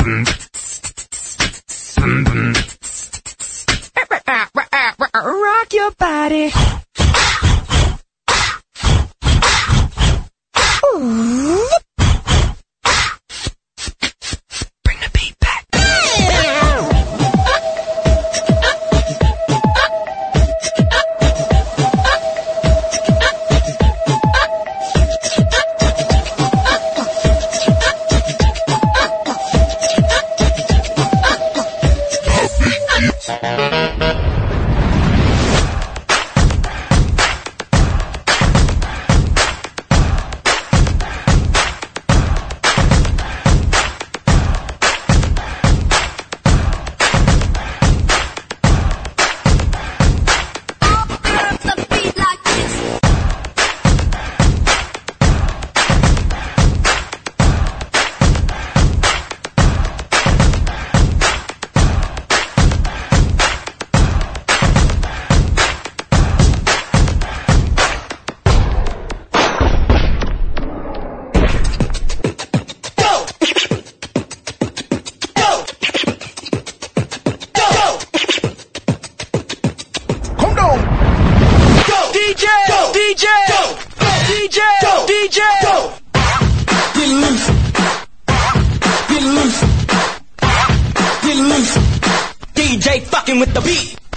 Rock your body. Ooh. Bring the beat back. DJ, go, DJ, go, DJ, go, DJ, go. Get loose, get loose, get loose. DJ fucking with the beat.